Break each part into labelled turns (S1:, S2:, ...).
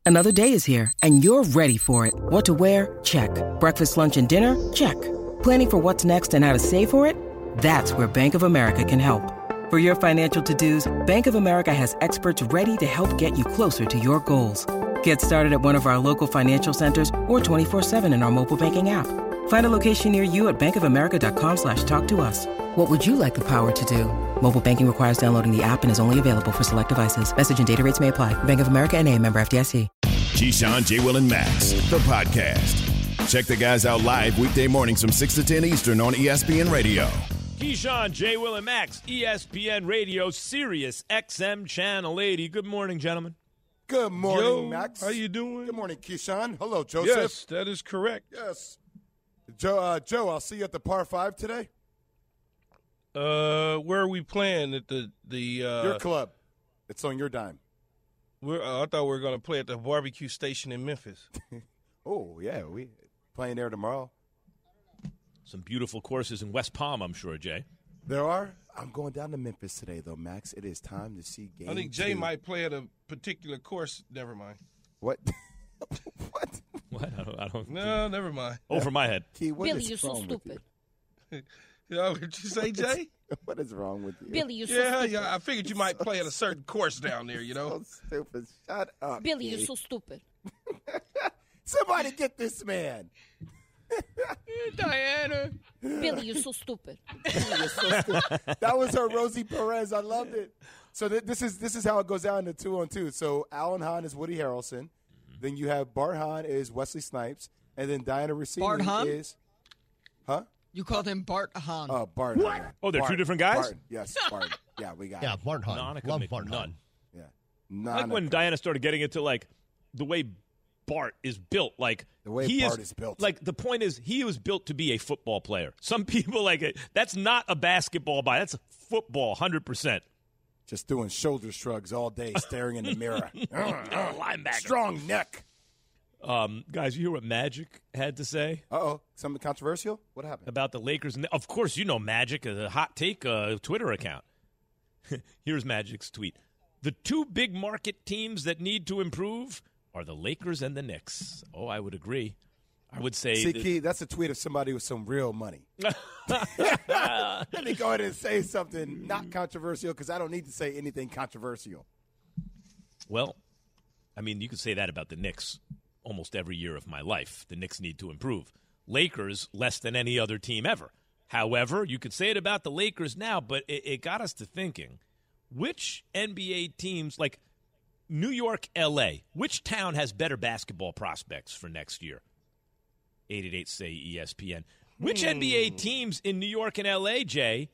S1: Another day is here, and you're ready for it. What to wear? Check. Breakfast, lunch, and dinner? Check. Planning for what's next and how to save for it? That's where Bank of America can help. For your financial to-dos, Bank of America has experts ready to help get you closer to your goals. Get started at one of our local financial centers or 24/7 in our mobile banking app. Find a location near you at bankofamerica.com/talktous. What would you like the power to do? Mobile banking requires downloading the app and is only available for select devices. Message and data rates may apply. Bank of America N.A., member FDIC.
S2: Keyshawn, J. Will, and Max, the podcast. Check the guys out live weekday mornings from 6 to 10 Eastern on ESPN Radio.
S3: Keyshawn, J. Will, and Max, ESPN Radio, Sirius XM Channel 80. Good morning, gentlemen.
S4: Good morning, Max.
S5: How you doing?
S4: Good morning, Keyshawn. Hello, Joseph.
S5: Yes, that is correct.
S4: Yes. Joe, I'll see you at the par 5 today.
S5: Where are we playing at the
S4: your club? It's on your dime.
S5: I thought we were going to play at the barbecue station in Memphis.
S4: Oh yeah, we playing there tomorrow.
S3: Some beautiful courses in West Palm, I'm sure, Jay.
S4: There are. I'm going down to Memphis today, though, Max. It is time to see game.
S5: I think Jay might play at a particular course. Never mind.
S4: What? What?
S3: I don't.
S5: No, never mind.
S3: Over my head.
S4: Key,
S6: Billy, you're so stupid.
S5: You know what you say, Jay?
S4: What is wrong with you?
S6: Billy, you're so stupid.
S5: Yeah. I figured you might play at a certain course down there. You know.
S4: So stupid. Shut up.
S6: Billy, you're so stupid.
S4: Somebody get this man.
S3: Diana.
S6: Billy, you're so stupid.
S4: That was her Rosie Perez. I loved it. So this is how it goes down to 2-on-2. So Alan Hahn is Woody Harrelson. Then you have Bart Hahn is Wesley Snipes. And then Diana Rossini
S7: Bart Hahn?
S4: is – huh?
S7: You called him Bart Hahn.
S4: Oh, Bart.
S3: What? Oh, they're two different guys?
S4: Bart. Yes, Bart. Yeah, we got it.
S8: Bart Hahn. Love Bart Hahn.
S4: Yeah.
S3: I like when Diana started getting into, like, the way Bart is built. Like,
S4: the way Bart is built.
S3: Like, the point is, he was built to be a football player. Some people, like, that's not a basketball body. That's football, 100%.
S4: Just doing shoulder shrugs all day, staring in the mirror.
S3: Linebacker.
S4: Strong neck.
S3: Guys, you hear what Magic had to say?
S4: Uh-oh. Something controversial? What happened?
S3: About the Lakers. Of course, you know Magic, a hot take Twitter account. Here's Magic's tweet. The two big market teams that need to improve are the Lakers and the Knicks. Oh, I would agree. I would say.
S4: See, Key, that's a tweet of somebody with some real money. Let me go ahead and say something not controversial because I don't need to say anything controversial.
S3: Well, I mean, you could say that about the Knicks almost every year of my life. The Knicks need to improve. Lakers, less than any other team ever. However, you could say it about the Lakers now, but it got us to thinking, which NBA teams, like New York, L.A., which town has better basketball prospects for next year? 888-SAY-ESPN. Which NBA teams in New York and L.A., Jay,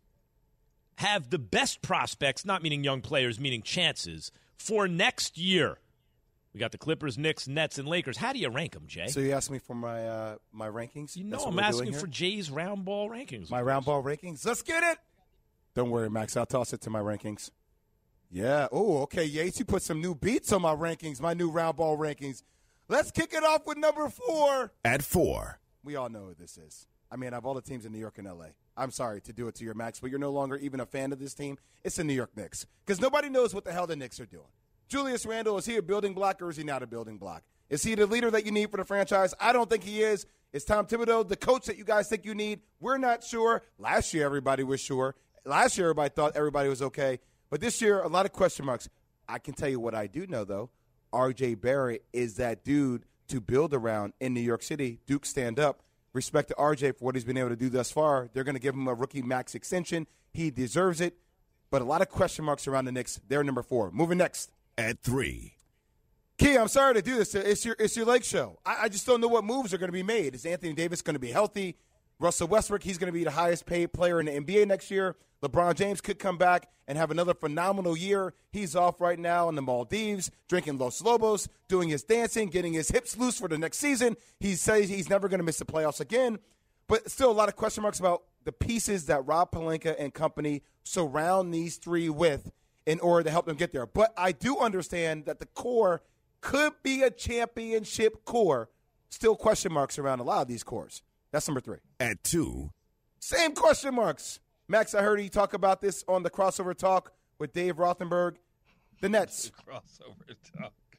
S3: have the best prospects, not meaning young players, meaning chances, for next year? We got the Clippers, Knicks, Nets, and Lakers. How do you rank them, Jay?
S4: So you asked me for my my rankings?
S3: You know I'm asking for Jay's round ball rankings.
S4: My round ball rankings? Let's get it. Don't worry, Max. I'll toss it to my rankings. Yeah. Oh, okay, Yates. You put some new beats on my rankings, my new round ball rankings. Let's kick it off with number 4.
S2: At 4.
S4: We all know who this is. I mean, of all the teams in New York and L.A., I'm sorry to do it to your Max, but you're no longer even a fan of this team. It's the New York Knicks because nobody knows what the hell the Knicks are doing. Julius Randle, is he a building block or is he not a building block? Is he the leader that you need for the franchise? I don't think he is. Is Tom Thibodeau the coach that you guys think you need? We're not sure. Last year, everybody was sure. Last year, everybody thought everybody was okay. But this year, a lot of question marks. I can tell you what I do know, though. R.J. Barrett is that dude to build around in New York City. Duke, stand up. Respect to R.J. for what he's been able to do thus far. They're going to give him a rookie max extension. He deserves it. But a lot of question marks around the Knicks. They're number 4. Moving next.
S2: At 3.
S4: Key, I'm sorry to do this. It's your Lake show. I just don't know what moves are going to be made. Is Anthony Davis going to be healthy? Russell Westbrook, he's going to be the highest paid player in the NBA next year. LeBron James could come back and have another phenomenal year. He's off right now in the Maldives, drinking Los Lobos, doing his dancing, getting his hips loose for the next season. He says he's never going to miss the playoffs again. But still a lot of question marks about the pieces that Rob Pelinka and company surround these three with in order to help them get there. But I do understand that the core could be a championship core. Still question marks around a lot of these cores. That's number 3.
S2: At 2.
S4: Same question marks. Max, I heard you talk about this on the Crossover Talk with Dave Rothenberg. The Nets.
S5: Crossover Talk.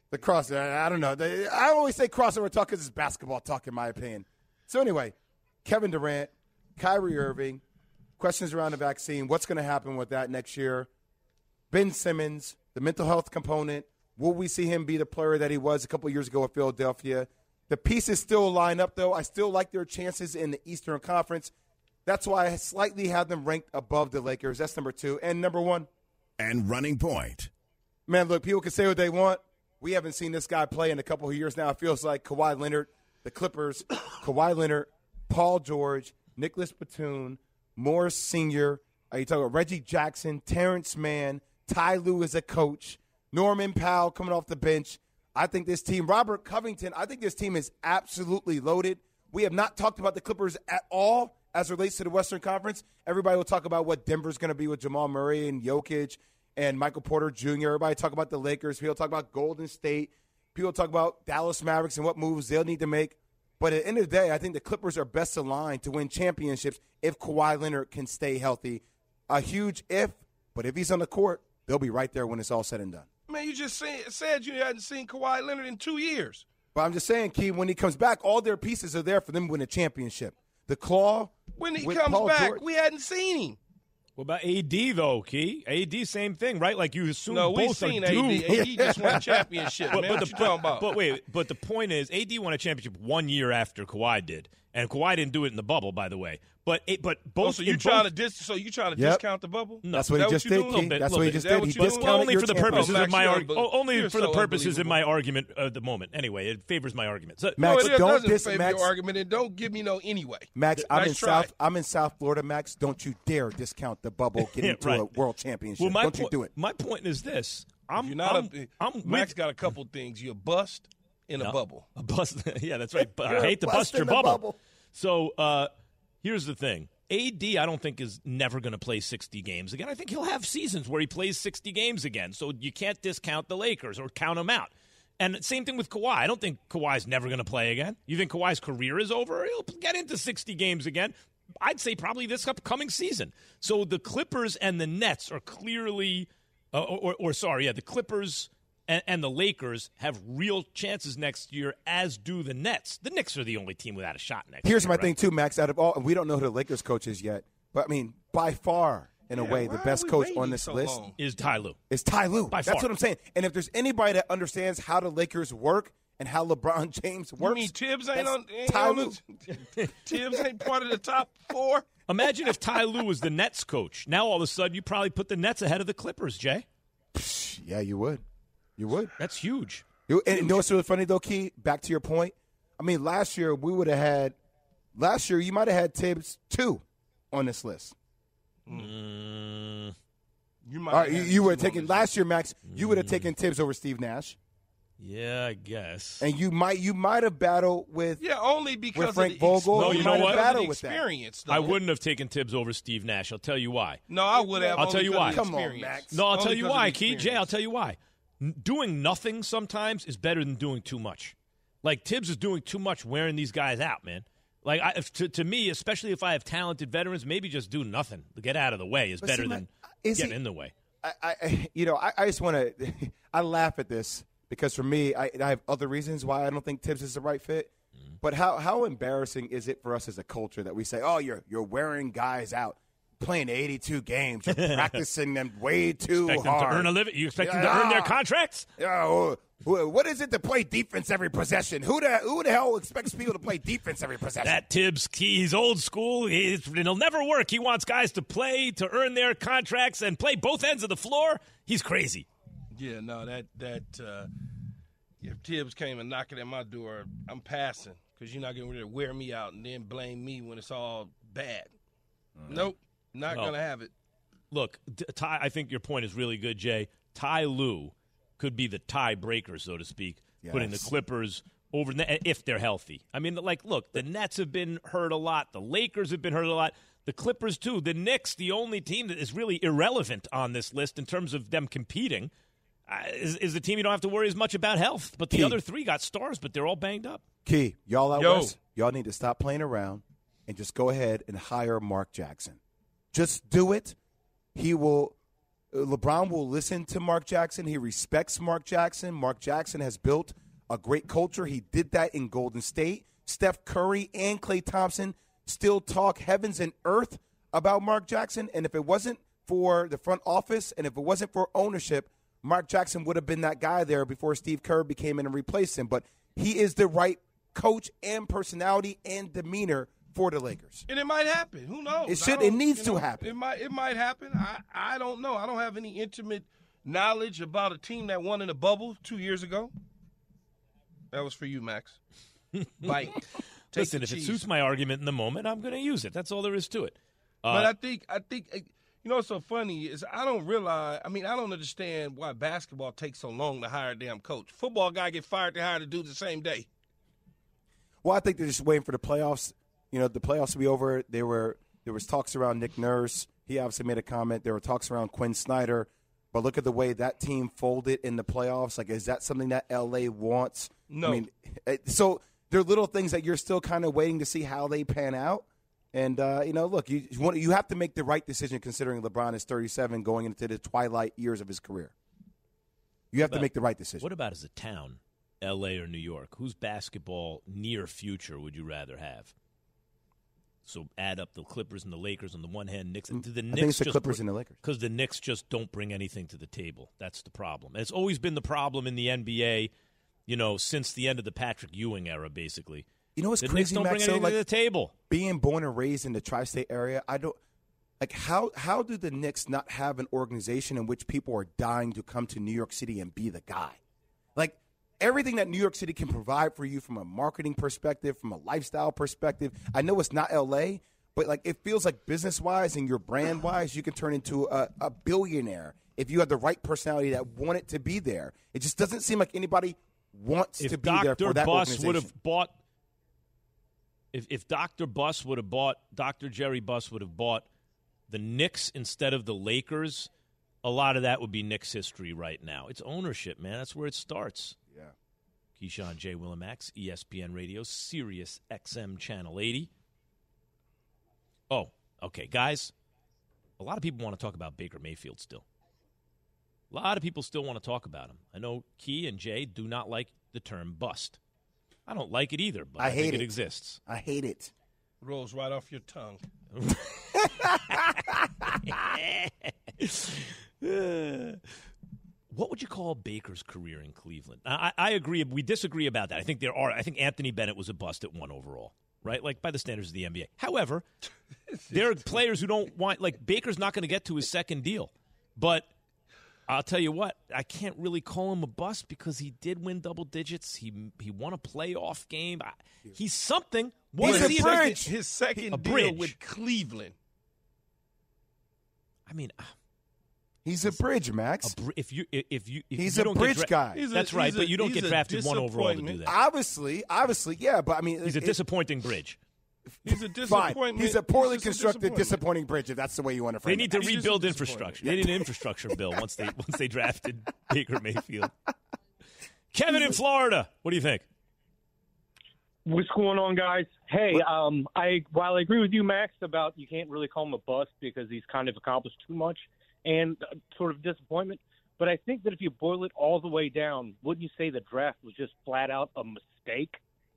S4: The cross, I don't know. I always say crossover talk because it's basketball talk, in my opinion. So anyway, Kevin Durant, Kyrie Irving, questions around the vaccine. What's going to happen with that next year? Ben Simmons, the mental health component. Will we see him be the player that he was a couple years ago at Philadelphia? The pieces still line up, though. I still like their chances in the Eastern Conference. That's why I slightly have them ranked above the Lakers. That's number 2. And number 1.
S2: And Running Point.
S4: Man, look, people can say what they want. We haven't seen this guy play in a couple of years now. It feels like Kawhi Leonard, the Clippers, Kawhi Leonard, Paul George, Nicholas Batum, Morris Sr., you talking about Reggie Jackson, Terrence Mann, Ty Lue as a coach, Norman Powell coming off the bench. I think this team, Robert Covington, I think this team is absolutely loaded. We have not talked about the Clippers at all as it relates to the Western Conference. Everybody will talk about what Denver's going to be with Jamal Murray and Jokic and Michael Porter Jr. Everybody talk about the Lakers. People talk about Golden State. People talk about Dallas Mavericks and what moves they'll need to make. But at the end of the day, I think the Clippers are best aligned to win championships if Kawhi Leonard can stay healthy. A huge if, but if he's on the court, they'll be right there when it's all said and done.
S5: Man, you just said you hadn't seen Kawhi Leonard in 2 years.
S4: But I'm just saying, Key, when he comes back, all their pieces are there for them to win a championship. The claw.
S5: When he
S4: with
S5: comes
S4: Paul
S5: back,
S4: George.
S5: we hadn't seen him.
S3: What about AD, though, Key? AD, same thing, right? Like you assume
S5: No, we've
S3: both
S5: seen
S3: are
S5: AD.
S3: doomed.
S5: AD just won a championship, man. What you talking about?
S3: But the point is, AD won a championship 1 year after Kawhi did, and Kawhi didn't do it in the bubble, by the way. But both.
S5: So you trying to discount the bubble?
S3: No.
S4: That's what he just did, Key. That's what he just did. He discounted
S3: only
S4: your
S3: for the
S4: championship.
S3: purposes of my
S5: Max,
S3: only
S5: you're
S3: for the
S5: so
S3: purposes of my
S5: unbelievable.
S3: argument at the moment. Anyway, it favors my argument. So,
S4: Max,
S5: No, it
S4: don't
S5: doesn't favor
S4: Max.
S5: your argument, and don't give me no anyway.
S4: Max,
S5: Nice try.
S4: I'm in South Florida, Max. Don't you dare discount the bubble getting to a world championship.
S3: Well,
S4: Don't you do it.
S3: My point is this:
S5: Max got a couple things. You're a bust in a bubble.
S3: A bust. Yeah, that's right. But I hate to
S4: Bust
S3: bust your
S4: in the
S3: bubble.
S4: bubble.
S3: So here's the thing. AD, I don't think, is never going to play 60 games again. I think he'll have seasons where he plays 60 games again. So you can't discount the Lakers or count them out. And same thing with Kawhi. I don't think Kawhi's never going to play again. You think Kawhi's career is over? He'll get into 60 games again. I'd say probably this upcoming season. So the Clippers and the Nets are clearly the Clippers and the Lakers have real chances next year, as do the Nets. The Knicks are the only team without a shot next year.
S4: Here's my
S3: right?
S4: thing, too, Max. Out of all, and we don't know who the Lakers coach is yet, but, I mean, by far, in a way, the best coach on this list
S3: Is Ty Lue.
S4: is Ty Lue.
S3: By
S4: That's
S3: far.
S4: what I'm saying. And if there's anybody that understands how the Lakers work and how LeBron James works,
S5: You mean Tibbs ain't
S4: that's
S5: on?
S4: Ty Lue.
S5: Tibbs ain't part of the top 4.
S3: Imagine if Ty Lue was the Nets coach. Now, all of a sudden, you probably put the Nets ahead of the Clippers, Jay.
S4: Yeah, you would. You would.
S3: That's huge.
S4: And you know what's really funny, though, Key? Back to your point. I mean, last year, you might have had Tibbs 2 on this list.
S5: You
S4: All right, you would have taken last year, Max. You would have taken Tibbs over Steve Nash,
S3: Yeah, I guess.
S4: and you might have battled with.
S5: Yeah, only because
S4: With Frank
S5: of the
S4: Vogel,
S3: No, you know what?
S4: battle with that.
S5: experience.
S3: I wouldn't have taken Tibbs over Steve Nash. I'll tell you why.
S5: No, I would have.
S3: I'll tell you why.
S4: Come on, Max.
S3: No, I'll
S5: Only
S3: tell you
S5: because of
S3: why,
S5: the
S3: Key. Jay,
S5: experience.
S3: I'll tell you why. Doing nothing sometimes is better than doing too much. Like, Tibbs is doing too much wearing these guys out, man. Like, to me, especially if I have talented veterans, maybe just do nothing. Get out of the way is
S4: But
S3: better
S4: see,
S3: than
S4: is
S3: getting
S4: he-
S3: in the way.
S4: I just want to. I laugh at this because for me, I have other reasons why I don't think Tibbs is the right fit. But how embarrassing is it for us as a culture that we say, "Oh, you're wearing guys out, playing 82 games, you're practicing them way too
S3: Expect them
S4: hard."
S3: to earn a living. You expect them to earn their contracts?
S4: What is it to play defense every possession? Who the hell expects people to play defense every possession?
S3: That Tibbs, he's old school. It'll never work. He wants guys to play, to earn their contracts, and play both ends of the floor. He's crazy.
S5: Yeah, no, if Tibbs came and knocking at my door, I'm passing because you're not going to wear me out and then blame me when it's all bad. Nope, not going to have it.
S3: Look, Ty, I think your point is really good, Jay. Ty Lue could be the tiebreaker, so to speak, putting the Clippers over if they're healthy. I mean, like, look, the Nets have been hurt a lot. The Lakers have been hurt a lot. The Clippers, too. The Knicks, the only team that is really irrelevant on this list in terms of them competing, is the team you don't have to worry as much about health. But the other three got stars, but they're all banged up.
S4: Key, y'all out
S5: Yo.
S4: west, y'all need to stop playing around and just go ahead and hire Mark Jackson. Just do it. He will LeBron will listen to Mark Jackson. He respects Mark Jackson. Mark Jackson has built a great culture. He did that in Golden State. Steph Curry and Klay Thompson still talk heavens and earth about Mark Jackson. And if it wasn't for the front office and if it wasn't for ownership, Mark Jackson would have been that guy there before Steve Kerr became in and replaced him. But he is the right coach and personality and demeanor for the Lakers.
S5: And it might happen. Who knows?
S4: It needs to happen.
S5: It might happen. I don't know. I don't have any intimate knowledge about a team that won in a bubble 2 years ago. That was for you, Max. Bite.
S3: Listen, if it suits my argument in the moment, I'm going to use it. That's all there is to it.
S5: But I think what's so funny is I don't understand why basketball takes so long to hire a damn coach. Football guy get fired, they hire the dude the same day.
S4: Well, I think they're just waiting for the playoffs. The playoffs to be over. There was talks around Nick Nurse. He obviously made a comment. There were talks around Quinn Snyder. But look at the way that team folded in the playoffs. Like, is that something that L.A. wants?
S5: No.
S4: I mean, so there are little things that you're still kind of waiting to see how they pan out. And, look, you have to make the right decision considering LeBron is 37 going into the twilight years of his career. You have to make the right decision.
S3: What about as a town, L.A. or New York? Whose basketball near future would you rather have? So add up the Clippers and the Lakers on the one hand. Knicks.
S4: I think it's the Clippers and the Lakers.
S3: Because the Knicks just don't bring anything to the table. That's the problem. And it's always been the problem in the NBA, since the end of the Patrick Ewing era, basically.
S4: You know what's
S3: the
S4: crazy,
S3: Knicks don't
S4: Max,
S3: bring anything to the table.
S4: Being born and raised in the tri-state area, I don't like how do the Knicks not have an organization in which people are dying to come to New York City and be the guy? Like everything that New York City can provide for you from a marketing perspective, from a lifestyle perspective. I know it's not LA, but like it feels like business-wise and your brand-wise, you can turn into a billionaire if you have the right personality that want it to be there. It just doesn't seem like anybody wants to be there for that organization.
S3: Would have bought If Dr. Buss would have bought, Dr. Jerry Buss would have bought the Knicks instead of the Lakers, a lot of that would be Knicks history right now. It's ownership, man. That's where it starts.
S4: Yeah.
S3: Keyshawn J. Willimax, ESPN Radio, Sirius XM Channel 80. Oh, okay, guys. A lot of people want to talk about Baker Mayfield still. A lot of people still want to talk about him. I know Key and Jay do not like the term bust. I don't like it either, but I think it exists.
S4: I hate it.
S5: Rolls right off your tongue.
S3: What would you call Baker's career in Cleveland? I agree. We disagree about that. I think Anthony Bennett was a bust at 1 overall, right? Like by the standards of the NBA. However, there are players who don't want, like Baker's not going to get to his second deal. But I'll tell you what, I can't really call him a bust because he did win double digits. He won a playoff game. He's something.
S4: He's a bridge.
S5: His second deal with Cleveland.
S3: I mean,
S4: he's a bridge, Max.
S3: He's
S4: a bridge guy.
S3: That's right, but you don't get drafted 1 overall to do that.
S4: Obviously, yeah, but I mean,
S3: he's a disappointing bridge.
S5: He's a disappointment.
S4: Fine. He's a poorly constructed, disappointing bridge. If that's the way you want to frame it.
S3: They need to rebuild infrastructure. They need an infrastructure bill once they drafted Baker Mayfield. Kevin in Florida, what do you think?
S7: What's going on, guys? Hey, while I agree with you, Max, about you can't really call him a bust because he's kind of accomplished too much and sort of disappointment, but I think that if you boil it all the way down, wouldn't you say the draft was just flat out a mistake?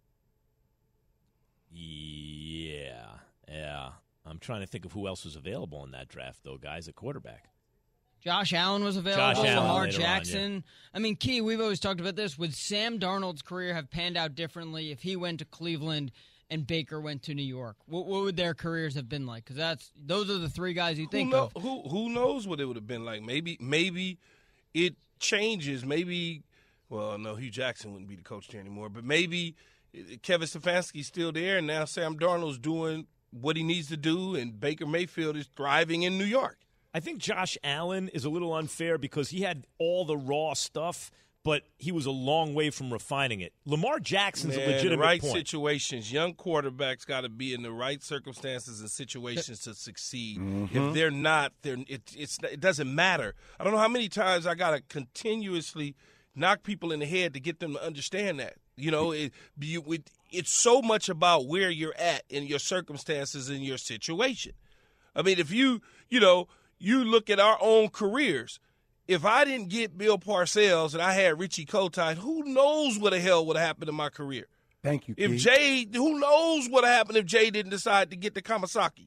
S3: Yeah. I'm trying to think of who else was available in that draft, though, guys, at quarterback.
S8: Josh Allen was available. Lamar Jackson.
S3: On, yeah.
S8: I mean, Key, we've always talked about this. Would Sam Darnold's career have panned out differently if he went to Cleveland and Baker went to New York? What would their careers have been like? Because those are the three guys you think of.
S5: Who knows what it would have been like? Maybe it changes. Maybe, well, no, Hugh Jackson wouldn't be the coach there anymore. But maybe Kevin Stefanski's still there, and now Sam Darnold's doing what he needs to do, and Baker Mayfield is thriving in New York.
S3: I think Josh Allen is a little unfair because he had all the raw stuff, but he was a long way from refining it. Lamar Jackson's a legitimate
S5: right
S3: point.
S5: Situations. Young quarterbacks got to be in the right circumstances and situations to succeed.
S4: Mm-hmm.
S5: If they're not, it doesn't matter. I don't know how many times I got to continuously knock people in the head to get them to understand that. You know, it's so much about where you're at in your circumstances and your situation. I mean, if you you look at our own careers. If I didn't get Bill Parcells and I had Richie Kotite, who knows what the hell would have happened in my career?
S4: Thank you,
S5: If
S4: Keith.
S5: Jay, who knows what happened if Jay didn't decide to get the Kawasaki?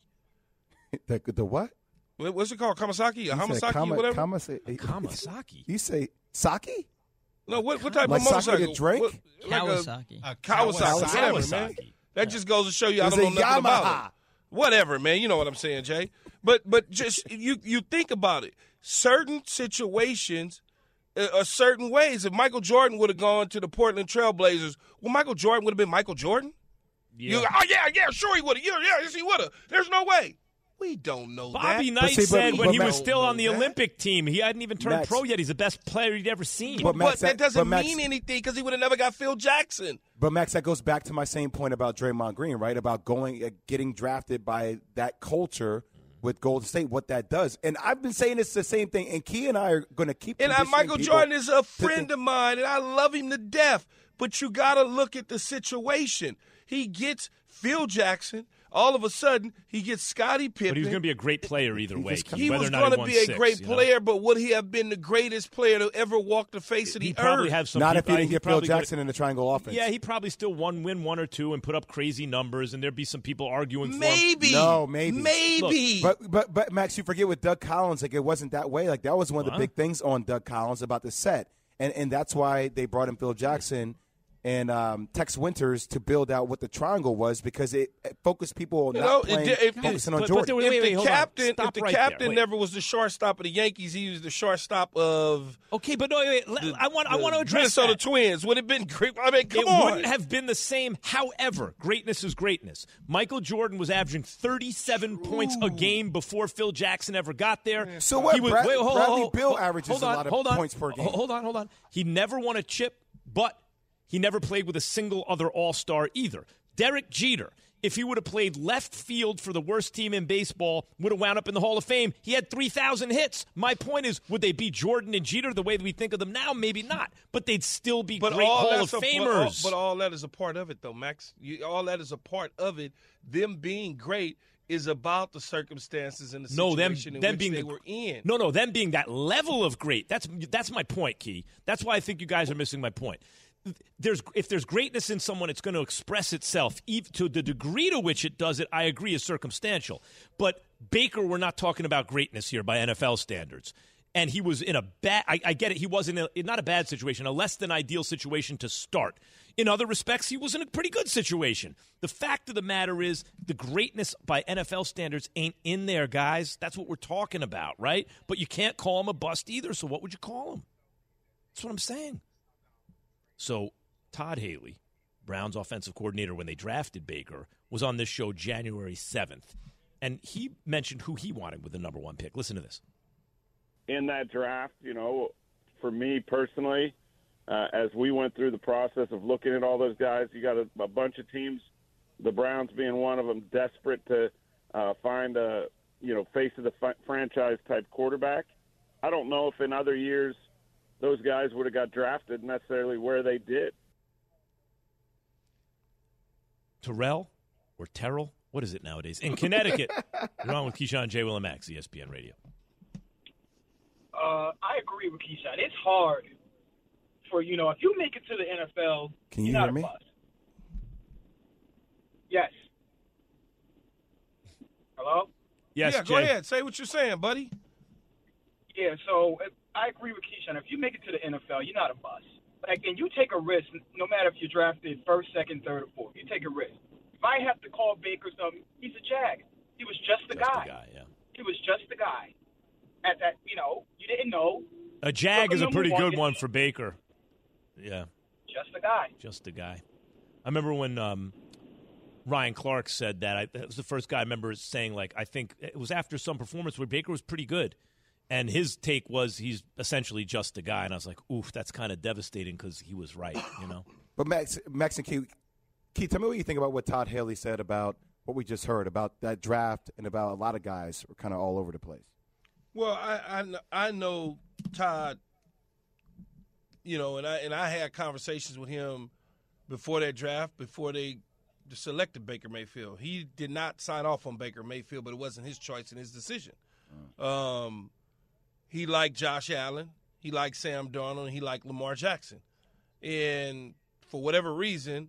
S4: The what?
S5: What's it called? Kawasaki? A Hamasaki? Whatever?
S3: Kawasaki.
S4: You say Saki?
S5: No, what type
S4: Like
S5: of motorcycle?
S4: Saki the drink?
S5: Like
S8: Kawasaki.
S5: A Kawasaki. Whatever, man. That just goes to show you I don't know nothing
S4: Yamaha.
S5: about it. Whatever, man. You know what I'm saying, Jay. But just you think about it. Certain situations are certain ways. If Michael Jordan would have gone to the Portland Trail Blazers, well, Michael Jordan would have been Michael Jordan?
S3: Yeah.
S5: Sure he would have. Yes, he would have. There's no way. We don't know
S3: Bobby
S5: that.
S3: Knight said when he was
S5: Max-
S3: still on the
S5: that.
S3: Olympic team, he hadn't even turned
S4: Max.
S3: pro yet. He's the best player he'd ever seen.
S4: But Max,
S5: But that doesn't
S4: Max-
S5: mean anything because he would have never got Phil Jackson.
S4: But Max, that goes back to my same point about Draymond Green, right? About getting drafted by that culture with Golden State, what that does. And I've been saying it's the same thing. And Key and I are going to keep.
S5: And
S4: conditioning
S5: Michael
S4: people
S5: Jordan is a
S4: to
S5: friend
S4: think-
S5: of mine, and I love him to death. But you got to look at the situation. He gets Phil Jackson. All of a sudden, he gets Scottie Pippen.
S3: But he was going to be a great player either way.
S5: He
S3: whether
S5: was
S3: or not
S5: going to
S3: won
S5: be a
S3: six,
S5: great
S3: you know?
S5: player, but would he have been the greatest player to ever walk the face of the
S3: He
S5: earth?
S3: probably have some.
S4: Not if
S3: people,
S4: he didn't get Phil
S3: probably could-
S4: Jackson in the triangle offense.
S3: Yeah, he probably still win one or two and put up crazy numbers, and there'd be some people arguing for him.
S5: Maybe.
S4: No, maybe.
S5: Maybe.
S4: But Max, you forget with Doug Collins, like it wasn't that way. Like that was one of the
S3: Wow.
S4: big things on Doug Collins about the set, and that's why they brought in Phil Jackson and Tex Winters to build out what the triangle was because it focused people on focusing on Jordan.
S3: Wait,
S5: if the
S3: hold on.
S5: captain,
S3: Stop
S5: if the
S3: right
S5: captain
S3: there. Wait.
S5: never was the shortstop of the Yankees, he was the shortstop of
S3: Okay, but no, wait. I want to address
S5: Minnesota
S3: that.
S5: Twins. Would it have been great? I mean, come
S3: It
S5: on.
S3: wouldn't have been the same. However, greatness is greatness. Michael Jordan was averaging 37 points a game before Phil Jackson ever got there.
S4: So what?
S3: He was,
S4: Bradley Beal averages a lot of points per game.
S3: Hold on. He never won a chip, but he never played with a single other All-Star either. Derek Jeter, if he would have played left field for the worst team in baseball, would have wound up in the Hall of Fame. He had 3,000 hits. My point is, would they be Jordan and Jeter the way that we think of them now? Maybe not. But they'd still be great Hall of Famers.
S5: But all that is a part of it, though, Max. All that is a part of it. Them being great is about the circumstances and the situation in which they were in.
S3: No, them being that level of great. That's my point, Key. That's why I think you guys are missing my point. If there's greatness in someone, it's going to express itself. To the degree to which it does it, I agree, is circumstantial. But Baker, we're not talking about greatness here by NFL standards. And he was in a bad – I get it. He was in not a bad situation, a less than ideal situation to start. In other respects, he was in a pretty good situation. The fact of the matter is the greatness by NFL standards ain't in there, guys. That's what we're talking about, right? But you can't call him a bust either, so what would you call him? That's what I'm saying. So Todd Haley, Browns offensive coordinator when they drafted Baker, was on this show January 7th. And he mentioned who he wanted with the number one pick. Listen to this.
S9: In that draft, for me personally, as we went through the process of looking at all those guys, you got a bunch of teams, the Browns being one of them, desperate to find a, face of the franchise type quarterback. I don't know if in other years those guys would have got drafted necessarily where they did.
S3: Terrell or Terrell? What is it nowadays? In Connecticut, you're on with Keyshawn, J. Will, and Max, ESPN Radio.
S10: I agree with Keyshawn. It's hard for, if you make it to the NFL,
S4: Can you
S10: you're not
S4: hear me?
S10: a bust. Yes. Hello?
S3: Yes,
S5: yeah,
S3: Jay.
S5: go ahead. Say what you're saying, buddy.
S10: Yeah, so I agree with Keyshawn. If you make it to the NFL, you're not a bust. And you take a risk, no matter if you're drafted first, second, third, or fourth. You take a risk. If I have to call Baker something, he's a Jag. He was just the guy.
S3: Yeah.
S10: He was just the guy. At that, you didn't know.
S3: A Jag is a pretty
S10: Number
S3: good one for Baker. Yeah.
S10: Just the guy.
S3: Just the guy. I remember when Ryan Clark said that. That was the first guy I remember saying, I think it was after some performance where Baker was pretty good. And his take was he's essentially just a guy. And I was like, oof, that's kind of devastating because he was right,
S4: But Max and Keith, tell me what you think about what Todd Haley said about what we just heard about that draft and about a lot of guys were kind of all over the place.
S5: Well, I know Todd, and I had conversations with him before that draft, before they selected Baker Mayfield. He did not sign off on Baker Mayfield, but it wasn't his choice and his decision. He liked Josh Allen. He liked Sam Darnold. And he liked Lamar Jackson. And for whatever reason,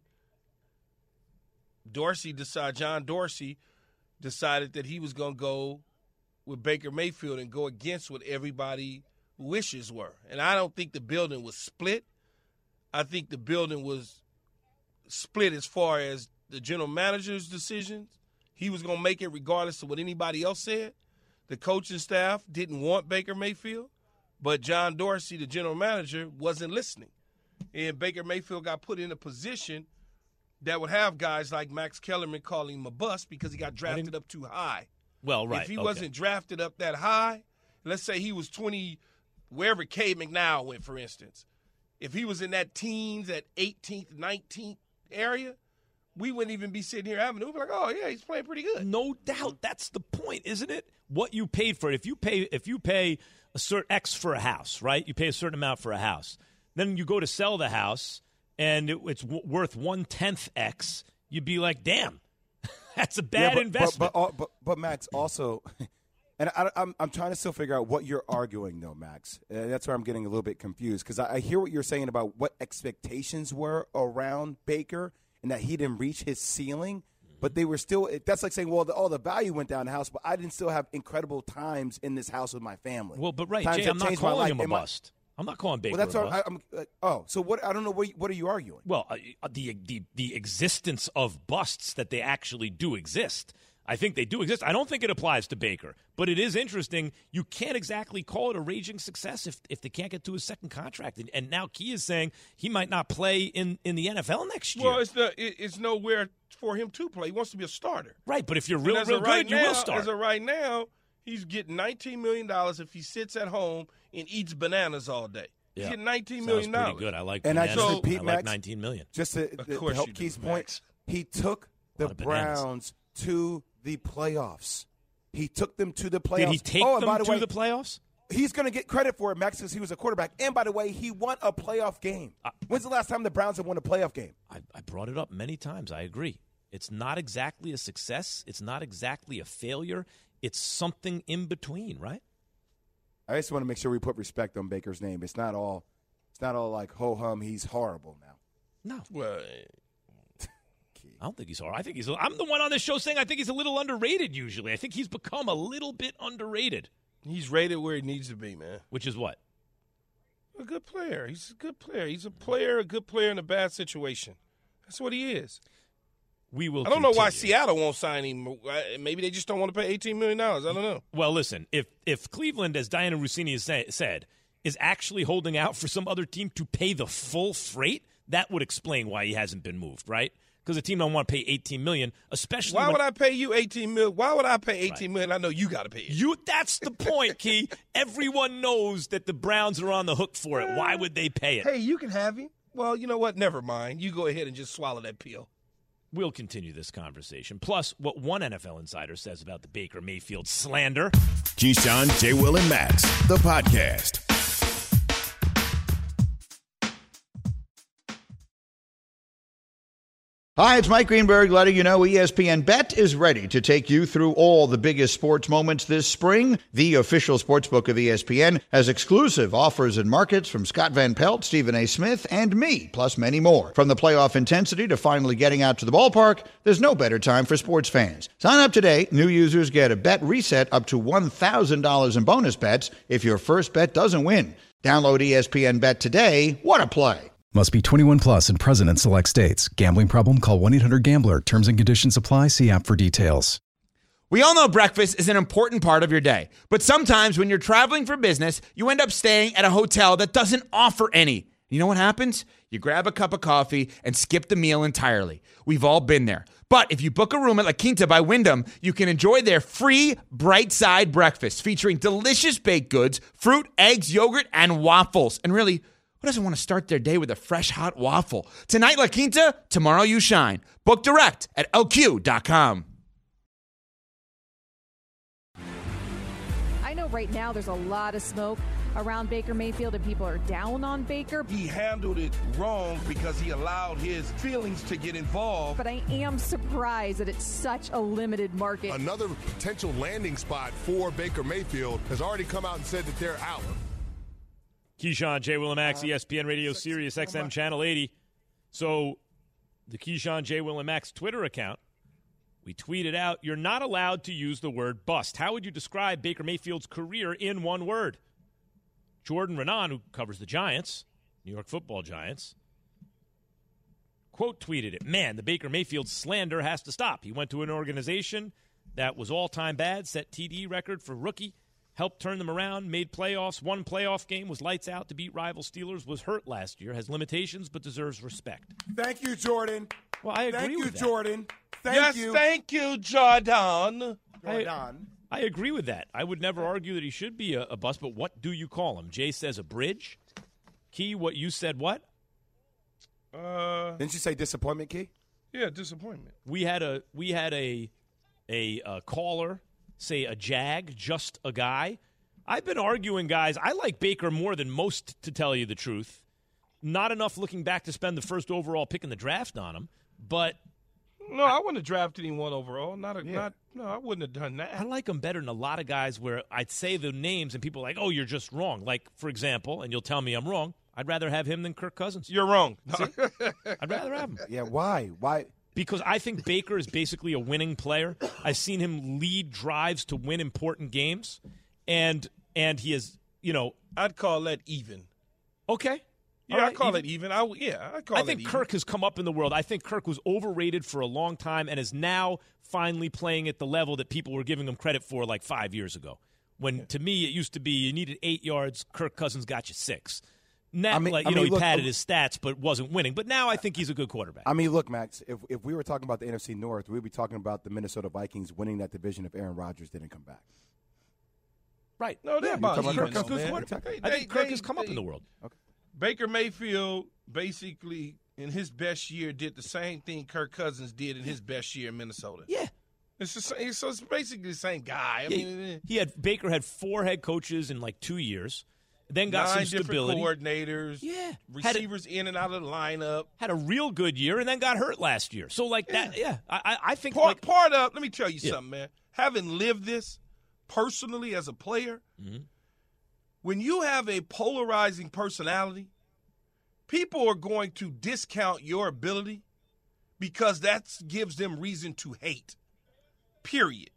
S5: John Dorsey decided that he was going to go with Baker Mayfield and go against what everybody wishes were. And I don't think the building was split. I think the building was split as far as the general manager's decisions. He was going to make it regardless of what anybody else said. The coaching staff didn't want Baker Mayfield, but John Dorsey, the general manager, wasn't listening. And Baker Mayfield got put in a position that would have guys like Max Kellerman calling him a bust because he got drafted up too high.
S3: Well, right.
S5: If he wasn't drafted up that high, let's say he was 20, wherever Cade McNown went, for instance. If he was in that teens, at 18th, 19th area, we wouldn't even be sitting here having it. We'd be like, oh, yeah, he's playing pretty good.
S3: No doubt. That's the point, isn't it? What you paid for it. If you pay a certain X for a house, right? You pay a certain amount for a house. Then you go to sell the house, and it's worth 1/10 X. You'd be like, damn, that's a bad investment.
S4: But Max, also, and I'm trying to still figure out what you're arguing, though, Max. That's where I'm getting a little bit confused, because I hear what you're saying about what expectations were around Baker and that he didn't reach his ceiling. But they were still – that's like saying, well, the value went down the house, but I didn't still have incredible times in this house with my family.
S3: Well, but right, Jay, I'm not calling him a bust. I'm not calling Baker a bust. So what? I don't know. What are you arguing? Well, the existence of busts, that they actually do exist. I think they do exist. I don't think it applies to Baker, but it is interesting. You can't exactly call it a raging success if they can't get to his second contract. And now Key is saying he might not play in the NFL next year.
S5: Well, it's nowhere for him to play. He wants to be a starter.
S3: Right, but if you're real good, you will start.
S5: As of right now, he's getting $19 million if he sits at home and eats bananas all day. He's getting $19 million.
S3: Sounds pretty good. I like
S4: bananas.
S3: And
S4: I just repeat, Max,
S3: like $19 million.
S4: Just to help Key's point, he took the Browns to the playoffs. He took them to the playoffs.
S3: Did he take them to the playoffs?
S4: He's going to get credit for it, Max, because he was a quarterback. And, by the way, he won a playoff game. When's the last time the Browns have won a playoff game?
S3: I brought it up many times. I agree. It's not exactly a success. It's not exactly a failure. It's something in between, right?
S4: I just want to make sure we put respect on Baker's name. It's not all like ho-hum, he's horrible now.
S3: No. Well, I don't think he's horrible. I'm the one on this show saying I think he's a little underrated usually. I think he's become a little bit underrated.
S5: He's rated where he needs to be, man.
S3: Which is what?
S5: A good player. He's a good player. He's a good player in a bad situation. That's what he is.
S3: We will.
S5: I don't know why Seattle won't sign him. Maybe they just don't want to pay $18 million. I don't know.
S3: Well, listen, if Cleveland, as Diana Rossini has said, is actually holding out for some other team to pay the full freight, that would explain why he hasn't been moved, right? Because the team don't want to pay $18 million, especially.
S5: Why would I pay you $18 million? Why would I pay $18 million? I know you got to pay it.
S3: That's the point, Key. Everyone knows that the Browns are on the hook for it. Why would they pay it?
S5: Hey, you can have him. Well, you know what? Never mind. You go ahead and just swallow that pill.
S3: We'll continue this conversation. Plus, what one NFL insider says about the Baker Mayfield slander.
S2: Keyshawn, J. Will, and Max, the podcast.
S11: Hi, it's Mike Greenberg letting you know ESPN Bet is ready to take you through all the biggest sports moments this spring. The official sportsbook of ESPN has exclusive offers and markets from Scott Van Pelt, Stephen A. Smith, and me, plus many more. From the playoff intensity to finally getting out to the ballpark, there's no better time for sports fans. Sign up today. New users get a bet reset up to $1,000 in bonus bets if your first bet doesn't win. Download ESPN Bet today. What a play.
S12: Must be 21 plus and present in select states. Gambling problem? Call 1-800-GAMBLER. Terms and conditions apply. See app for details.
S13: We all know breakfast is an important part of your day. But sometimes when you're traveling for business, you end up staying at a hotel that doesn't offer any. You know what happens? You grab a cup of coffee and skip the meal entirely. We've all been there. But if you book a room at La Quinta by Wyndham, you can enjoy their free Bright Side breakfast featuring delicious baked goods, fruit, eggs, yogurt, and waffles. And really, who doesn't want to start their day with a fresh, hot waffle? Tonight, La Quinta, tomorrow you shine. Book direct at LQ.com.
S14: know right now there's a lot of smoke around Baker Mayfield and people are down on Baker.
S5: He handled it wrong because he allowed his feelings to get involved.
S14: But I am surprised that it's such a limited market.
S15: Another potential landing spot for Baker Mayfield has already come out and said that they're out.
S3: Keyshawn, J. Will and Max, ESPN Radio, Sirius XM, Channel 80. So the Keyshawn, J. Will and Max Twitter account, we tweeted out, you're not allowed to use the word bust. How would you describe Baker Mayfield's career in one word? Jordan Renan, who covers the Giants, New York Football Giants, quote tweeted it. Man, the Baker Mayfield slander has to stop. He went to an organization that was all-time bad, set TD record for rookie, helped turn them around, made playoffs, won playoff game, was lights out to beat rival Steelers, was hurt last year, has limitations but deserves respect.
S4: Thank you, Jordan.
S3: Well, I agree with that.
S4: Jordan.
S5: Thank you, Jordan.
S3: I agree with that. I would never argue that he should be a bust, but what do you call him? Jay says a bridge. Key, what you said what?
S4: Didn't you say disappointment, Key?
S5: Yeah, disappointment.
S3: We had a caller say a jag, just a guy. I've been arguing, guys. I like Baker more than most, to tell you the truth. Not enough looking back to spend the first overall pick in the draft on him, but
S5: no, I wouldn't have drafted him one overall. No, I wouldn't have done that.
S3: I like him better than a lot of guys where I'd say the names and people are like, oh, you're just wrong. Like, for example, and you'll tell me I'm wrong, I'd rather have him than Kirk Cousins.
S5: You're wrong.
S3: I'd rather have him.
S4: Yeah, why? Why?
S3: Because I think Baker is basically a winning player. I've seen him lead drives to win important games, and he is,
S5: I'd call that even.
S3: Okay.
S5: Yeah, I call it even. I think
S3: Kirk has come up in the world. I think Kirk was overrated for a long time and is now finally playing at the level that people were giving him credit for like 5 years ago. When, to me, it used to be you needed 8 yards, Kirk Cousins got you 6. Now, he padded his stats but wasn't winning. But now I think he's a good quarterback.
S4: I mean, look, Max, if we were talking about the NFC North, we'd be talking about the Minnesota Vikings winning that division if Aaron Rodgers didn't come back.
S3: Right.
S5: No, they're about even,
S3: Kirk's good quarterback. I think Kirk has come up in the world.
S4: Okay.
S5: Baker Mayfield basically in his best year did the same thing Kirk Cousins did in his best year in Minnesota.
S3: Yeah.
S5: So it's basically the same guy.
S3: Baker had 4 head coaches in like 2 years, then got
S5: 9
S3: some stability.
S5: Different coordinators.
S3: Yeah.
S5: Receivers in and out of the lineup.
S3: Had a real good year and then got hurt last year. So that, I think
S5: part of, let me tell you something, man. Having lived this personally as a player, when you have a polarizing personality, people are going to discount your ability because that gives them reason to hate. Period.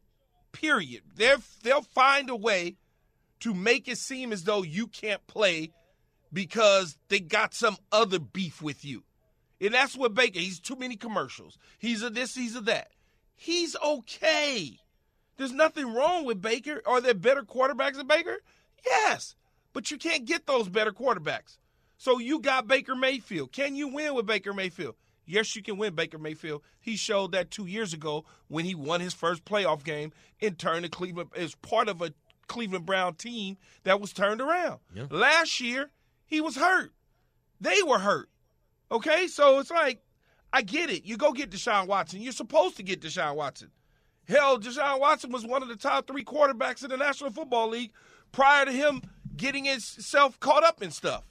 S5: They'll find a way to make it seem as though you can't play because they got some other beef with you. And that's what Baker, he's too many commercials. He's a this, he's a that. He's okay. There's nothing wrong with Baker. Are there better quarterbacks than Baker? Yes. But you can't get those better quarterbacks. So you got Baker Mayfield. Can you win with Baker Mayfield? Yes, you can win Baker Mayfield. He showed that 2 years ago when he won his first playoff game and turned to Cleveland as part of a Cleveland Brown team that was turned around. Yeah. Last year, he was hurt. They were hurt. Okay? So it's like, I get it. You go get Deshaun Watson. You're supposed to get Deshaun Watson. Hell, Deshaun Watson was one of the top 3 quarterbacks in the National Football League prior to him getting himself caught up in stuff.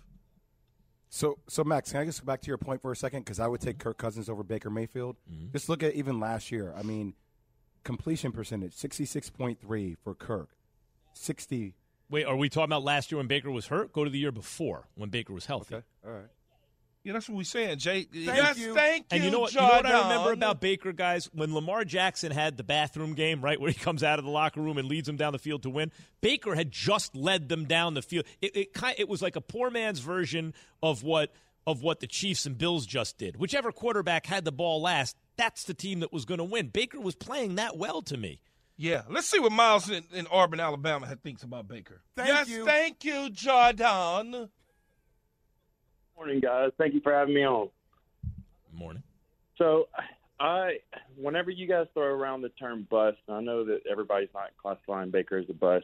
S4: So Max, can I just go back to your point for a second? Because I would take Kirk Cousins over Baker Mayfield. Mm-hmm. Just look at even last year. I mean, completion percentage, 66.3 for Kirk. 60.
S3: Wait, are we talking about last year when Baker was hurt? Go to the year before when Baker was healthy.
S4: Okay, all right.
S5: Yeah, that's what we're saying, Jay.
S4: Thank you.
S3: And you know what I remember about Baker, guys? When Lamar Jackson had the bathroom game, right, where he comes out of the locker room and leads them down the field to win, Baker had just led them down the field. It was like a poor man's version of what the Chiefs and Bills just did. Whichever quarterback had the ball last, that's the team that was going to win. Baker was playing that well to me.
S5: Yeah, let's see what Miles in Auburn, Alabama thinks about Baker.
S4: Thank
S5: you, Jordan.
S16: Morning, guys. Thank you for having me on.
S3: Morning.
S16: So, whenever you guys throw around the term bust, I know that everybody's not classifying Baker as a bust.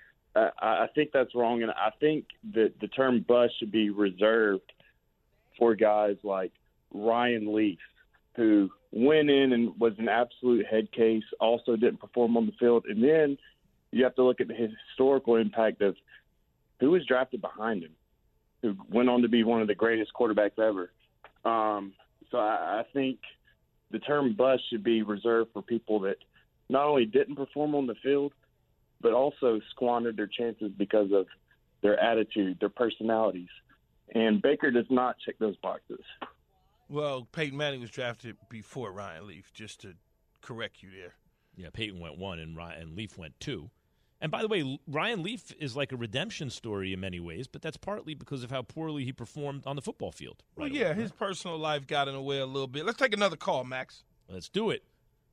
S16: I think that's wrong, and I think that the term bust should be reserved for guys like Ryan Leaf, who went in and was an absolute head case, also didn't perform on the field, and then you have to look at the historical impact of who was drafted behind him, who went on to be one of the greatest quarterbacks ever. So I think the term bust should be reserved for people that not only didn't perform on the field, but also squandered their chances because of their attitude, their personalities. And Baker does not check those boxes.
S5: Well, Peyton Manning was drafted before Ryan Leaf, just to correct you there.
S3: Yeah, Peyton went 1 and Leaf went 2. And by the way, Ryan Leaf is like a redemption story in many ways, but that's partly because of how poorly he performed on the football field.
S5: Well, yeah, his personal life got in the way a little bit. Let's take another call, Max.
S3: Let's do it.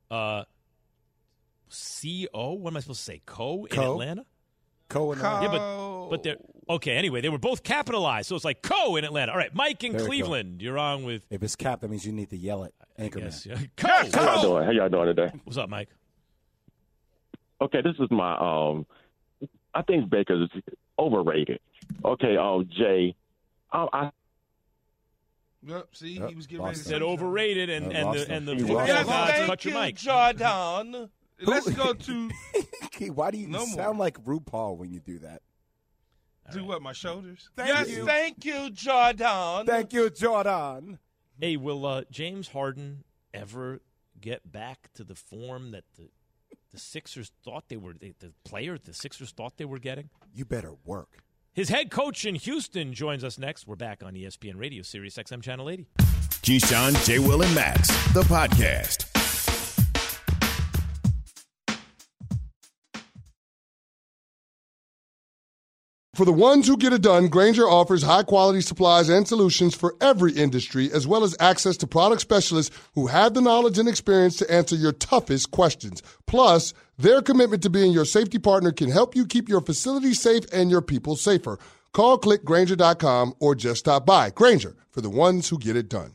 S3: C-O? What am I supposed to say? Co in Atlanta?
S4: Co in Atlanta.
S3: Yeah, but they're okay. Anyway, they were both capitalized, so it's like Co in Atlanta. All right, Mike in Cleveland. You're on with.
S4: If it's cap, that means you need to yell it. Anchorman.
S3: Yeah.
S4: Co.
S17: How y'all doing today?
S3: What's up, Mike?
S17: Okay, this is my. I think Baker's overrated. Okay, Jay,
S5: Yep, see, he was getting ready to
S3: said overrated, and the
S5: yes,
S3: gods cut your mic.
S5: Jordan. Let's go to.
S4: Why do you sound like RuPaul when you do that?
S5: Do what? My shoulders?
S4: Thank you.
S5: Thank you, Jordan.
S4: Thank you, Jordan.
S3: Hey, will James Harden ever get back to the form that the Sixers thought they were, the Sixers thought they were getting?
S4: You better work.
S3: His head coach in Houston joins us next. We're back on ESPN Radio, Sirius XM Channel 80.
S2: Keyshawn, J. Will, and Max, the podcast.
S15: For the ones who get it done, Grainger offers high-quality supplies and solutions for every industry, as well as access to product specialists who have the knowledge and experience to answer your toughest questions. Plus, their commitment to being your safety partner can help you keep your facility safe and your people safer. Call, click Grainger.com, or just stop by. Grainger, for the ones who get it done.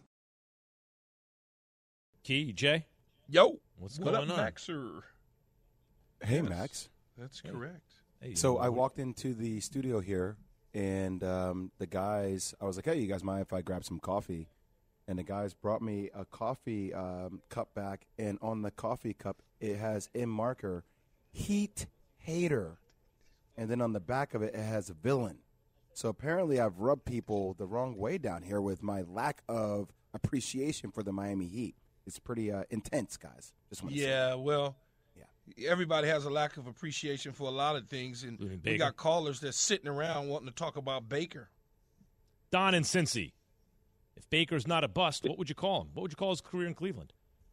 S3: Key, Jay?
S5: Yo.
S3: What's
S5: what
S3: going
S5: up,
S3: on?
S5: Maxer?
S4: Hey, Max.
S5: That's correct.
S3: Hey,
S4: So I walked into the studio here, and the guys, I was like, hey, you guys mind if I grab some coffee? And the guys brought me a coffee cup back, and on the coffee cup, it has in marker, Heat Hater. And then on the back of it, it has villain. So apparently I've rubbed people the wrong way down here with my lack of appreciation for the Miami Heat. It's pretty intense, guys. Just want to say.
S5: Well, everybody has a lack of appreciation for a lot of things, and we got callers that's sitting around wanting to talk about Baker.
S3: Don in Cincy. If Baker's not a bust, what would you call him? What would you call his career in Cleveland?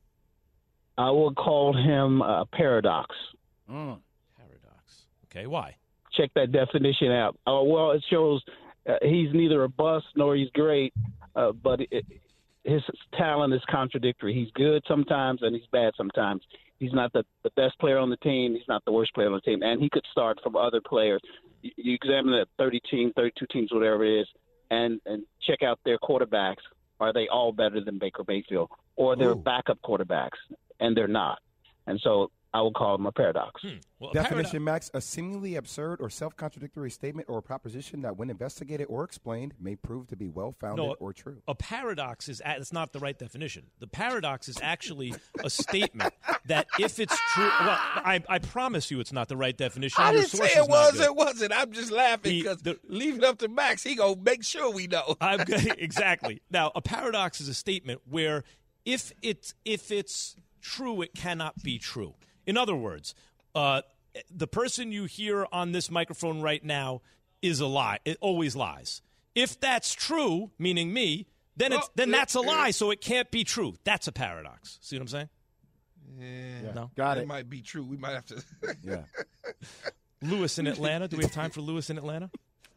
S18: I would call him a paradox.
S3: Paradox. Okay, why?
S18: Check that definition out. Well, it shows he's neither a bust nor he's great, but his talent is contradictory. He's good sometimes and he's bad sometimes. He's not the best player on the team. He's not the worst player on the team. And he could start from other players. You examine the 32 teams, whatever it is, and check out their quarterbacks. Are they all better than Baker Mayfield? Or they're backup quarterbacks, and they're not. And so I would call them a paradox.
S3: Well,
S4: Definition, Max, a seemingly absurd or self-contradictory statement or proposition that, when investigated or explained, may prove to be well-founded or true.
S3: A paradox it's not the right definition. The paradox is actually a statement that if it's true, well, I promise you it's not the right definition.
S5: I
S3: Your
S5: didn't say
S3: source
S5: it
S3: is not
S5: was.
S3: good.
S5: It wasn't. I'm just laughing because leave it up to Max. He gonna make sure we know.
S3: I'm good. Exactly. Now, a paradox is a statement where if it's true, it cannot be true. In other words, the person you hear on this microphone right now is a lie. It always lies. If that's true, meaning me, then that's a lie, so it can't be true. That's a paradox. See what I'm saying?
S5: Yeah.
S3: No?
S4: Got
S5: it. Might be true. We might have to.
S4: Yeah.
S3: Lewis in Atlanta. Do we have time for Lewis in Atlanta?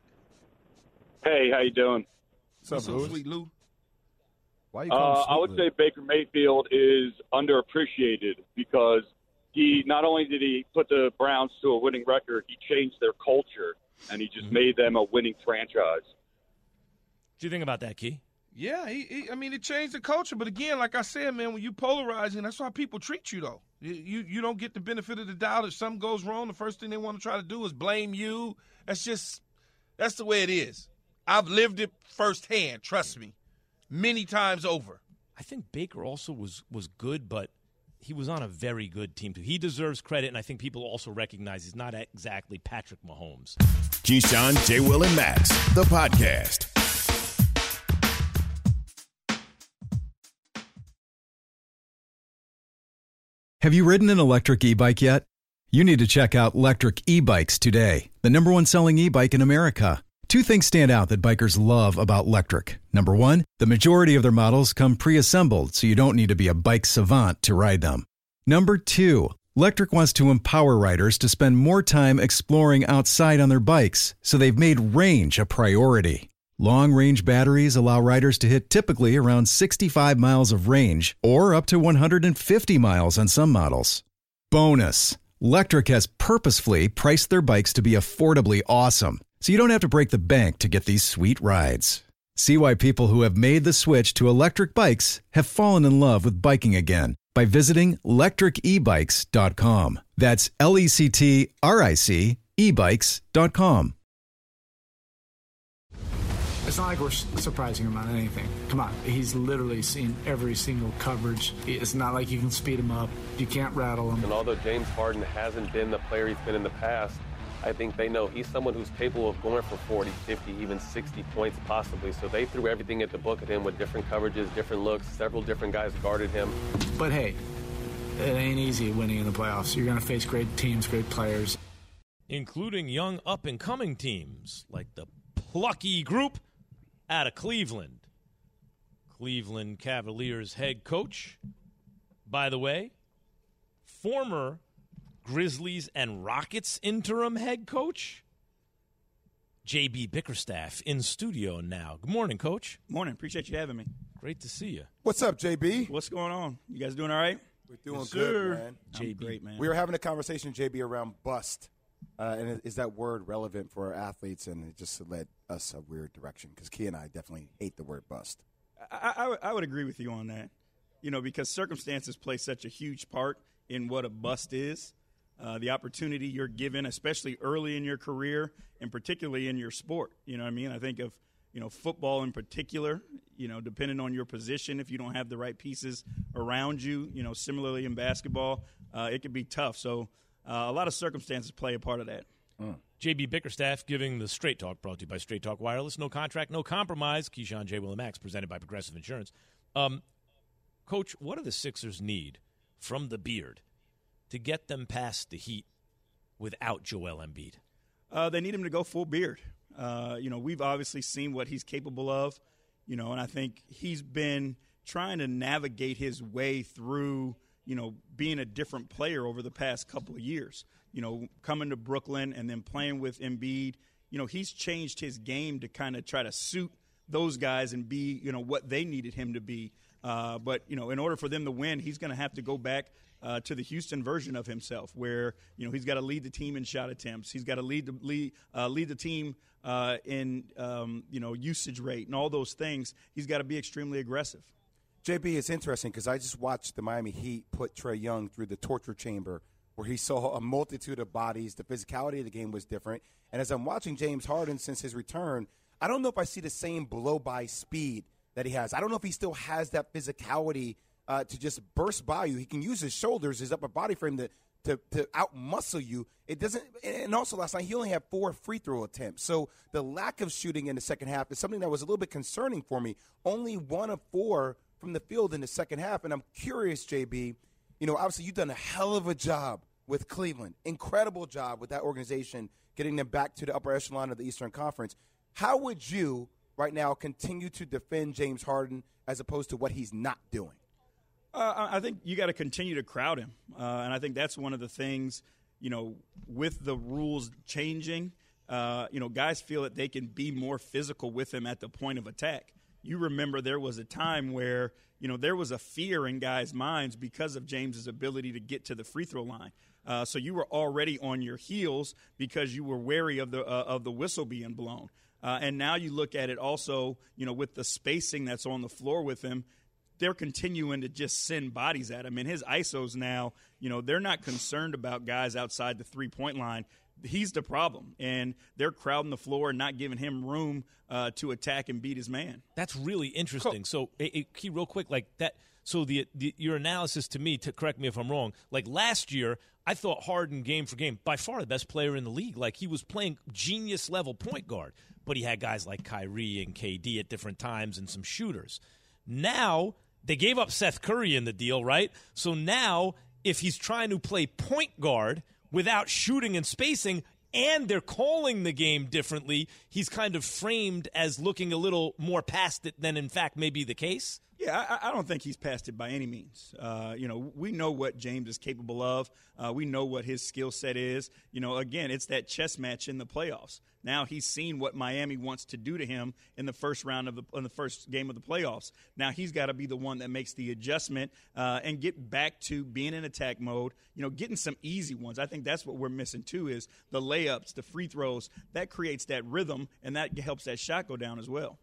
S19: Hey, how you doing?
S4: What's up, Lewis?
S5: Sweet Lou?
S4: Why you call him
S19: I would say Baker Mayfield is underappreciated because he not only did he put the Browns to a winning record, he changed their culture, and he just made them a winning franchise.
S3: What do you think about that, Key?
S5: Yeah, I mean, it changed the culture. But again, like I said, man, when you polarizing, that's how people treat you, though. You don't get the benefit of the doubt. If something goes wrong, the first thing they want to try to do is blame you. That's the way it is. I've lived it firsthand, trust me, many times over.
S3: I think Baker also was good, but he was on a very good team, too. He deserves credit, and I think people also recognize he's not exactly Patrick Mahomes.
S2: Keyshawn, J. Will, and Max, the podcast.
S12: Have you ridden an electric e-bike yet? You need to check out Lectric E-Bikes today, the #1 selling e-bike in America. Two things stand out that bikers love about Lectric. Number one, the majority of their models come pre-assembled, so you don't need to be a bike savant to ride them. Number two, Lectric wants to empower riders to spend more time exploring outside on their bikes, so they've made range a priority. Long-range batteries allow riders to hit typically around 65 miles of range, or up to 150 miles on some models. Bonus, Lectric has purposefully priced their bikes to be affordably awesome, so you don't have to break the bank to get these sweet rides. See why people who have made the switch to electric bikes have fallen in love with biking again by visiting lectricebikes.com. That's LECTRIC ebikes.com.
S20: It's not like we're surprising him on anything. Come on, he's literally seen every single coverage. It's not like you can speed him up. You can't rattle him.
S21: And although James Harden hasn't been the player he's been in the past, I think they know he's someone who's capable of going for 40, 50, even 60 points possibly. So they threw everything at the book at him with different coverages, different looks. Several different guys guarded him.
S20: But hey, it ain't easy winning in the playoffs. You're going to face great teams, great players.
S3: Including young up-and-coming teams like the plucky group out of Cleveland. Cleveland Cavaliers head coach, by the way, former Grizzlies and Rockets interim head coach, J.B. Bickerstaff, in studio now. Good morning, Coach.
S22: Morning. Appreciate you having me.
S3: Great to see you.
S4: What's up, JB?
S22: What's going on? You guys doing all right?
S4: We're doing
S22: Yes,
S4: good,
S22: sir.
S4: man.
S22: JB. Great, man.
S4: We were having a conversation, JB, around bust. And is that word relevant for our athletes? And it just led us a weird direction because Key and I definitely hate the word bust.
S22: I would agree with you on that, because circumstances play such a huge part in what a bust is. The opportunity you're given, especially early in your career and particularly in your sport. You know what I mean? I think of, football in particular, depending on your position, if you don't have the right pieces around you, similarly in basketball, it can be tough. So a lot of circumstances play a part of that.
S3: J.B. Bickerstaff giving the Straight Talk, brought to you by Straight Talk Wireless. No contract, no compromise. Keyshawn, J. Will, and Max, presented by Progressive Insurance. Coach, what do the Sixers need from the beard to get them past the Heat without Joel Embiid?
S22: They need him to go full beard. We've obviously seen what he's capable of, and I think he's been trying to navigate his way through, being a different player over the past couple of years. Coming to Brooklyn and then playing with Embiid, he's changed his game to kind of try to suit those guys and be, what they needed him to be. But in order for them to win, he's going to have to go back to the Houston version of himself where, he's got to lead the team in shot attempts. He's got to lead the team in, usage rate and all those things. He's got to be extremely aggressive.
S4: JB, it's interesting because I just watched the Miami Heat put Trae Young through the torture chamber where he saw a multitude of bodies. The physicality of the game was different. And as I'm watching James Harden since his return, I don't know if I see the same blow-by speed that he has. I don't know if he still has that physicality to just burst by you. He can use his shoulders, his upper body frame to out-muscle you. It doesn't. And also last night, he only had 4 free throw attempts. So the lack of shooting in the second half is something that was a little bit concerning for me. Only 1 of 4 from the field in the second half. And I'm curious, JB, obviously you've done a hell of a job with Cleveland. Incredible job with that organization, getting them back to the upper echelon of the Eastern Conference. How would you right now continue to defend James Harden as opposed to what he's not doing?
S22: I think you got to continue to crowd him. And I think that's one of the things, with the rules changing, guys feel that they can be more physical with him at the point of attack. You remember there was a time where, there was a fear in guys' minds because of James's ability to get to the free throw line. So you were already on your heels because you were wary of the whistle being blown. And now you look at it also, with the spacing that's on the floor with him, they're continuing to just send bodies at him. And his ISOs now, they're not concerned about guys outside the three-point line. He's the problem, and they're crowding the floor and not giving him room to attack and beat his man.
S3: That's really interesting. So, Key, real quick, like that. So your analysis to me, to correct me if I'm wrong, like last year, I thought Harden game for game, by far the best player in the league. Like he was playing genius level point guard, but he had guys like Kyrie and KD at different times and some shooters. Now they gave up Seth Curry in the deal, right? So now if he's trying to play point guard without shooting and spacing, and they're calling the game differently, he's kind of framed as looking a little more past it than in fact may be the case.
S22: Yeah, I don't think he's past it by any means. We know what James is capable of. We know what his skill set is. Again, it's that chess match in the playoffs. Now he's seen what Miami wants to do to him in the first round in the first game of the playoffs. Now he's got to be the one that makes the adjustment and get back to being in attack mode. Getting some easy ones. I think that's what we're missing too, is the layups, the free throws. That creates that rhythm, and that helps that shot go down as well.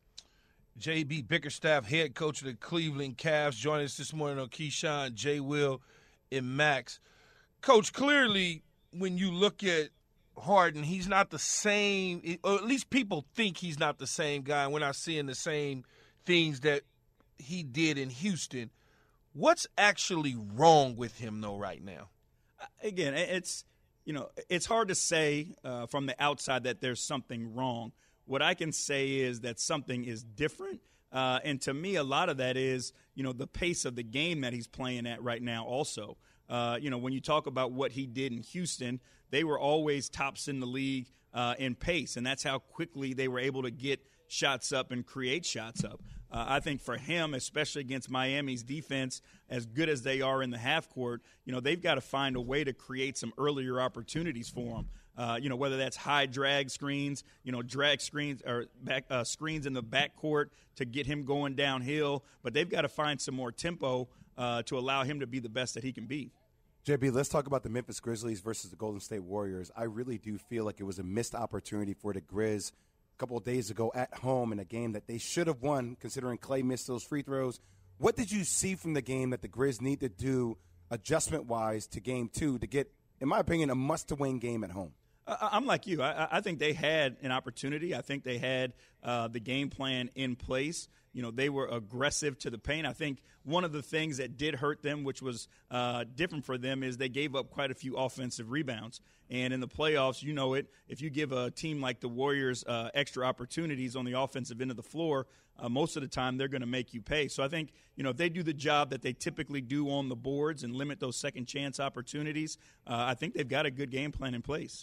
S5: J.B. Bickerstaff, head coach of the Cleveland Cavs, joining us this morning on Keyshawn, J. Will, and Max. Coach, clearly when you look at Harden, he's not the same, or at least people think he's not the same guy. We're not seeing the same things that he did in Houston. What's actually wrong with him, though, right now?
S22: Again, it's hard to say from the outside that there's something wrong. What I can say is that something is different. And to me, a lot of that is, the pace of the game that he's playing at right now also. When you talk about what he did in Houston, they were always tops in the league in pace, and that's how quickly they were able to get shots up and create shots up. I think for him, especially against Miami's defense, as good as they are in the half court, they've got to find a way to create some earlier opportunities for him. Whether that's high drag screens, drag screens or back screens in the backcourt to get him going downhill. But they've got to find some more tempo to allow him to be the best that he can be.
S4: JB, let's talk about the Memphis Grizzlies versus the Golden State Warriors. I really do feel like it was a missed opportunity for the Grizz a couple of days ago at home in a game that they should have won, considering Clay missed those free throws. What did you see from the game that the Grizz need to do adjustment-wise to Game 2 to get, in my opinion, a must-to-win game at home?
S22: I'm like you. I think they had an opportunity. I think they had the game plan in place. They were aggressive to the paint. I think one of the things that did hurt them, which was different for them, is they gave up quite a few offensive rebounds. And in the playoffs, if you give a team like the Warriors extra opportunities on the offensive end of the floor, most of the time they're going to make you pay. So I think, if they do the job that they typically do on the boards and limit those second chance opportunities, I think they've got a good game plan in place.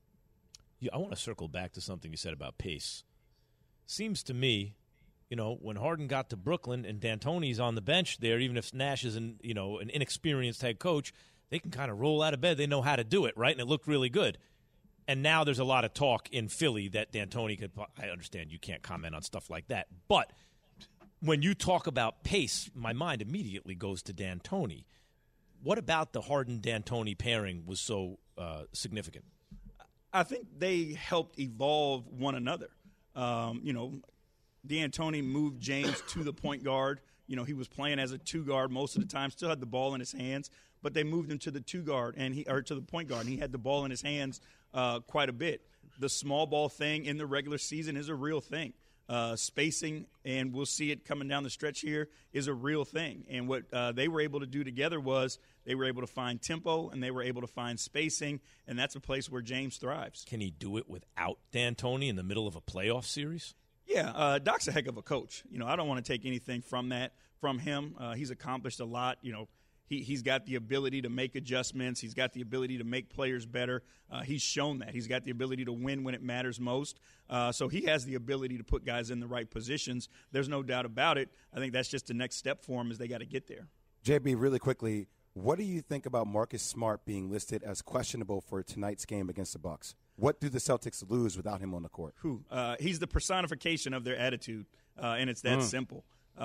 S3: Yeah, I want to circle back to something you said about pace. Seems to me, when Harden got to Brooklyn and D'Antoni's on the bench there, even if Nash is an inexperienced head coach, they can kind of roll out of bed. They know how to do it, right? And it looked really good. And now there's a lot of talk in Philly that D'Antoni could – I understand you can't comment on stuff like that. But when you talk about pace, my mind immediately goes to D'Antoni. What about the Harden-D'Antoni pairing was so significant?
S22: I think they helped evolve one another. D'Antoni moved James to the point guard. He was playing as a two guard most of the time, still had the ball in his hands, but they moved him to the to the point guard, and he had the ball in his hands quite a bit. The small ball thing in the regular season is a real thing. Spacing, and we'll see it coming down the stretch here, is a real thing. And what they were able to do together was they were able to find tempo and they were able to find spacing, and that's a place where James thrives.
S3: Can he do it without D'Antoni in the middle of a playoff series?
S22: Yeah, Doc's a heck of a coach. I don't want to take anything from him. He's accomplished a lot. He's got the ability to make adjustments. He's got the ability to make players better. He's shown that. He's got the ability to win when it matters most. So he has the ability to put guys in the right positions. There's no doubt about it. I think that's just the next step for him, as they got to get there.
S4: JB, really quickly, what do you think about Marcus Smart being listed as questionable for tonight's game against the Bucks? What do the Celtics lose without him on the court?
S22: He's the personification of their attitude, and it's that simple.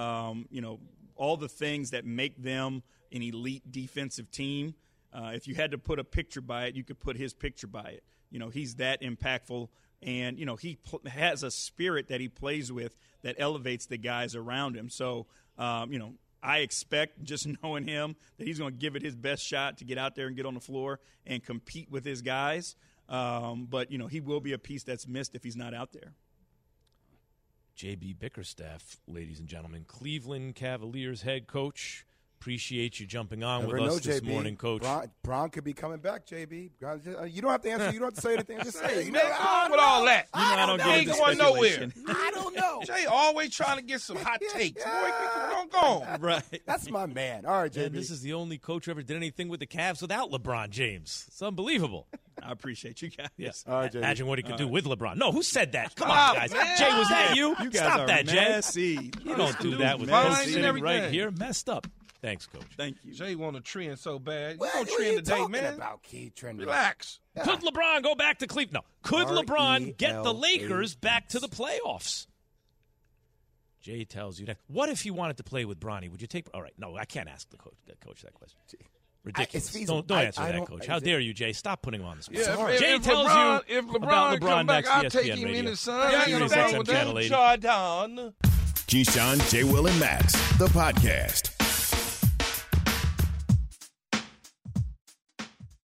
S22: All the things that make them an elite defensive team, if you had to put a picture by it, you could put his picture by it. He's that impactful, and, he has a spirit that he plays with that elevates the guys around him. So, I expect, just knowing him, that he's going to give it his best shot to get out there and get on the floor and compete with his guys. But he will be a piece that's missed if he's not out there.
S3: J.B. Bickerstaff, ladies and gentlemen, Cleveland Cavaliers head coach. Appreciate you jumping on with us this morning, Coach.
S4: Bron could be coming back, JB. You don't have to answer. You don't have to say anything. Just say it.
S5: What's wrong with all that?
S3: I don't
S5: ain't going nowhere.
S4: I don't know.
S5: Jay always trying to get some hot takes. Boy, don't go.
S3: Right.
S4: That's my man. All right, JB.
S3: And this is the only coach who ever did anything with the Cavs without LeBron James. It's unbelievable.
S22: I appreciate you guys.
S3: Yes.
S4: All right,
S3: imagine what he could do with LeBron. No, who said that? Come
S5: Wow,
S3: on, guys.
S5: man.
S3: Jay, was that you?
S22: You guys
S3: Stop
S22: are
S3: that, Jay.
S22: messy.
S3: You don't do that with
S5: Fine
S3: us
S5: and
S3: sitting right
S5: everything.
S3: here. Messed up. Thanks, Coach.
S22: Thank you.
S5: Jay want to trend so bad. You
S4: What
S5: don't
S4: are
S5: trend
S4: you
S5: today,
S4: talking
S5: man.
S4: about, Key? Trending.
S5: Relax.
S3: Could LeBron go back to Cleveland? No. Could LeBron get the Lakers
S4: R-E-L-A-X.
S3: back to the playoffs? Jay tells you that. What if he wanted to play with Bronny? Would you take? All right. No, I can't ask the coach that question. Ridiculous.
S4: It's feasible.
S3: Don't answer
S4: I
S3: that,
S4: don't-
S3: Coach. How dare you, Jay? Stop putting him on the spot.
S5: Yeah,
S3: Jay
S5: if
S3: tells
S5: LeBron,
S3: you
S5: if LeBron
S3: about LeBron
S5: come back,
S3: next
S5: I'll
S3: ESPN
S5: take him
S3: Radio.
S5: in the sun. I ain't
S3: Sirius
S5: gonna
S3: XM
S5: go
S3: Channel
S5: with
S3: 80.
S5: Jordan.
S2: Keyshawn, J. Will, and Max, the podcast.